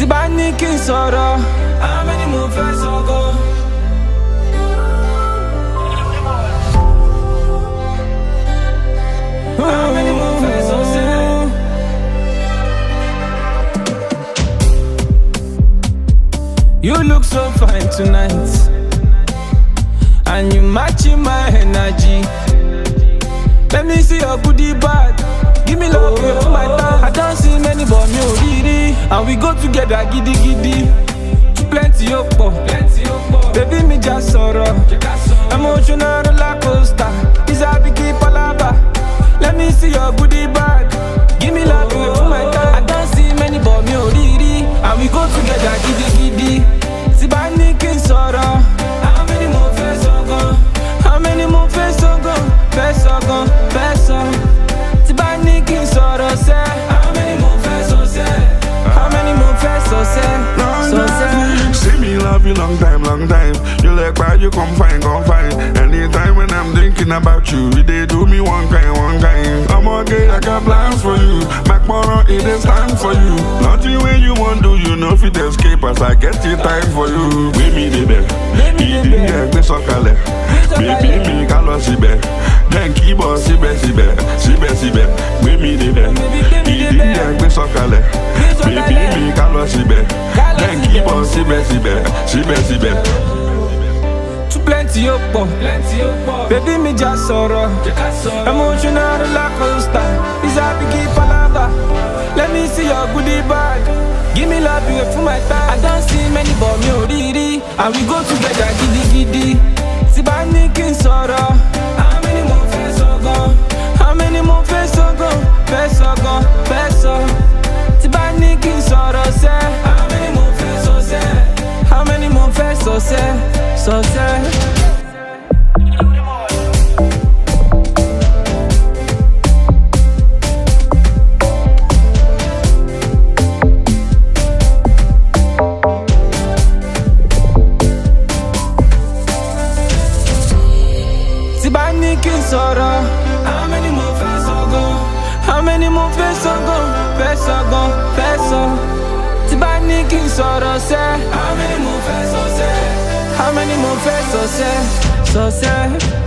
tí bá ní kí n sọ̀rọ̀. How many mo fẹ́ sọ̀gọ́? How many mo fẹ́ sọ̀sẹ̀? You look so fine tonight, and you matching my energy. Let me see your booty bag. Give me love for my time. I don't see many but me already. And we go together giddy giddy. Plenty up, baby me just sorrow. Emotional roller coaster. Is a biggie palaba. Let me see your booty bag. Give me love for my time. I don't see many but me already. And we go together giddy giddy. Sibani kin sorrow. How many more face are gone? How many more face are gone? Face are gone, face are. Sibani kin sorrow say. How many more face are say? How many more face are say? So say. See me love you long time, long time. You like why you come fine, come fine. Anytime when I'm thinking about you, they do me one kind, one kind. I'm okay, I got plans for you. Back more, it is time for you. Nothing when you want to, you know fit escape as I get the time for you. Baby, baby, baby, so kale. Baby, me kalo sibe. Then keep on sibe, sibe, sibe, sibe. Baby, baby, so kale. Baby, me kalo sibe. Then keep on sibe, sibe, sibe, sibe. Too plenty up, baby me just sorrow. Emotional roller coaster. Is a biggie palaba. Let me see your goodie bag. Give me love you for my time. I don't see many but me already. And we go together giddy giddy. Sibani kin sorrow. How many more face are gone? How many more face are gone? Face are gone, face are. Sibani kin sorrow say. How many more face are say? How many more face are say? So say. Sibani kin sorrow. How many more face are gone? How many more face are gone? Face are gone, face are. Sibani kin sorrow say. How many more face are say? How many more face are say? So say.